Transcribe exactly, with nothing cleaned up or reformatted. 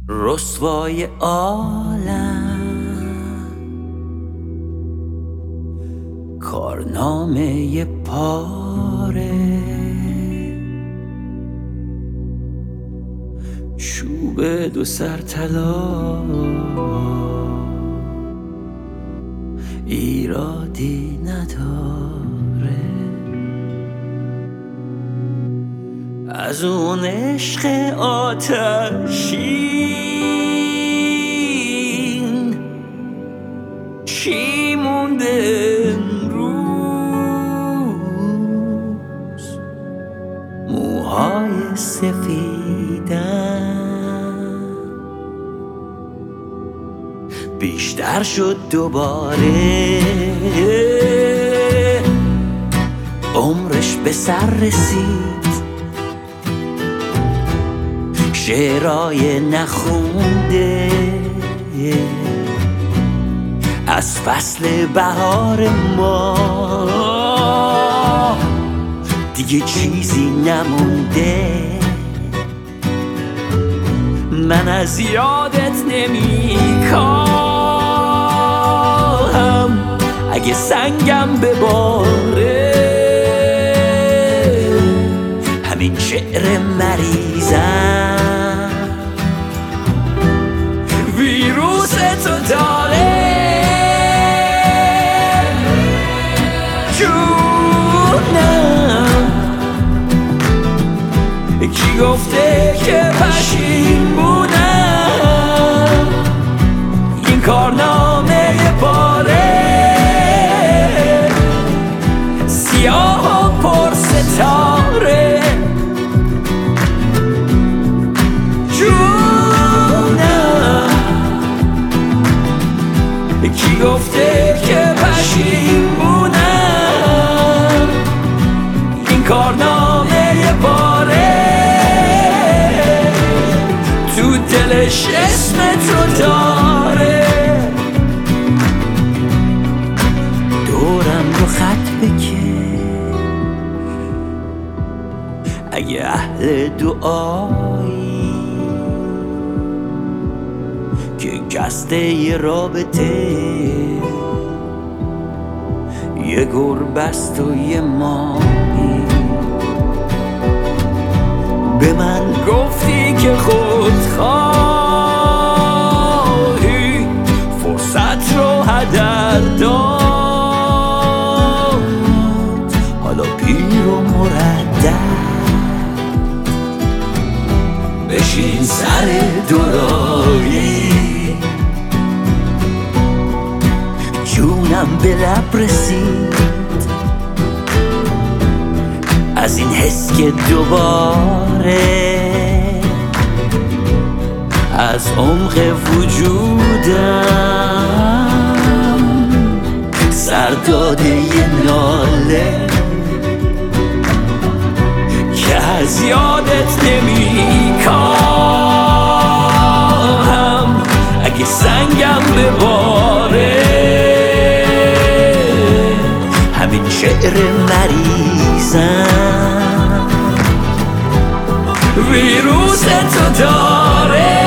رسوای عالم، کارنامه پاره، چوب دو سر طلا، ایرادی نداره. از اون عشق آتشین چی مونده امروز؟ موهای سفیدم بیشتر شد دوباره، عمرش به سر رسید، شعرهای نخونده از فصل بهار ما دیگه چیزی نمونده. من از یادت نمیکاهم اگه سنگم بباره، همین شعر مریضم ویروس تو داره. جونم کی گفته که پشیمونم؟ این کارنامه پاره، سیاه و پر ستاره. کی گفته که پشیمونم؟ این کارنامه پاره، تو دلش اسم تو داره. دورم رو خط بکش اگه اهل دعایی که قصد یه رابطه، یه گربست و یه ماهی. به من گفتی که خودخواهی فرصت رو هدر داد، حالا پیر و مردد بشین سر دورایی. جونم به لب رسید از این حس که دوباره از عمق وجودم سر داده یه ناله که از یادت نمیکاهم اگه سنگم بباره. همین شعر مریضم ویروس تو داره.